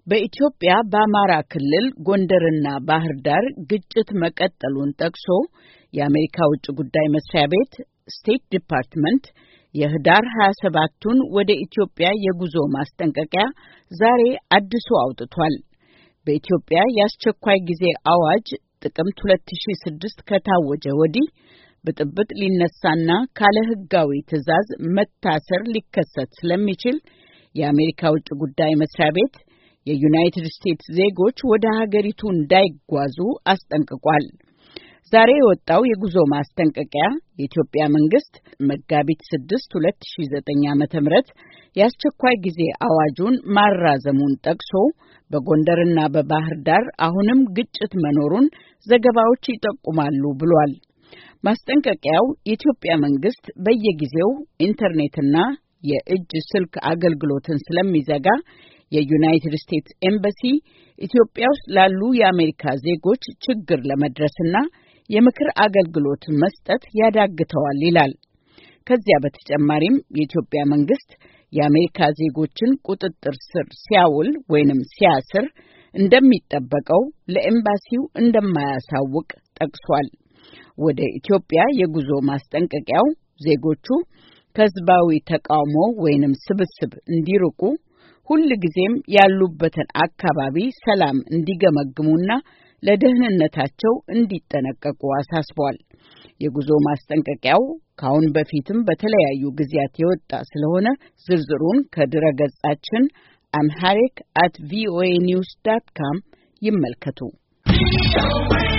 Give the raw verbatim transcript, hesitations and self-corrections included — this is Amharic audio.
በኢትዮጵያ በአማራ ክልል ጎንደርና ባህር ዳር ግጭት መቀጠሉን ጠቅሶ የአሜሪካ ውጭ ጉዳይ መስሪያ ቤት ስቴት ዲፓርትመንት የህዳር ሃያ ሰባቱን ወደ ኢትዮጵያ የጉዞ ማስጠንቀቂያ ዛሬ አድሶ አውጥቷል። በኢትዮጵያ የአስቸኳይ ጊዜ አዋጅ ጥቅምት ሁለት ሺህ ስድስት ከታወጀ ወዲህ ብጥብጥ ሊነሳና ካለ ህጋዊ ትዕዛዝ መታሰር ሊከሰት ስለሚችል የአሜሪካ ውጭ ጉዳይ መስሪያ ቤት የዩናይትድ ስቴትስ ዜጎች ወደ ሀገሪቱ እንዳይጓዙ አስጠንቅቋል። ዛሬ የወጣው የጉዞ ማስጠንቀቂያ የኢትዮጵያ መንግስት መጋቢት ስድስት ሁለት ሺህ ዘጠኝ ዓመተ ምህረት የአስቸኳይ ጊዜ አዋጁን ማራዘሙን ጠቅሶ በጎንደርና በባህር ዳር አሁንም ግጭት መኖሩን ዘገባዎች ይጠቁማሉ ብሏል። ማስጠንቀቂያው የኢትዮጵያ መንግስት በየጊዜው ኢንተርኔትና የእጅ ስልክ አገልግሎትን ስለሚዘጋ የዩናይትድ ስቴትስ ኤምባሲ ኢትዮጵያ ውስጥ ላሉ የአሜሪካ ዜጎች ችግር ለመድረስና የምክር አገልግሎት መስጠት ያዳግተዋል ይላል። ከዚያ በተጨማሪም የኢትዮጵያ መንግስት የአሜሪካ ዜጎችን ቁጥጥር ስር ሲያውል ወይንም ሲያስር እንደሚጠበቀው ለኤምባሲው እንደማያሳውቅ ጠቅሷል። ወደ ኢትዮጵያ የጉዞ ማስጠንቀቂያው ዜጎቹ ከህዝባዊ ተቃውሞ ወይንም ስብስብ እንዲርቁ ሁልጊዜም ያሉበትን አካባቢ ሰላም እንዲገመግሙና ለደህንነታቸው እንዲጠነቀቁ አሳስቧል። የጉዞ ማስጠንቀቂያው ካሁን በፊትም በተለያዩ ጊዜያት የወጣ ስለሆነ ዝርዝሩን ከድረገጻችን amharic at voa news dot com ይመልከቱ።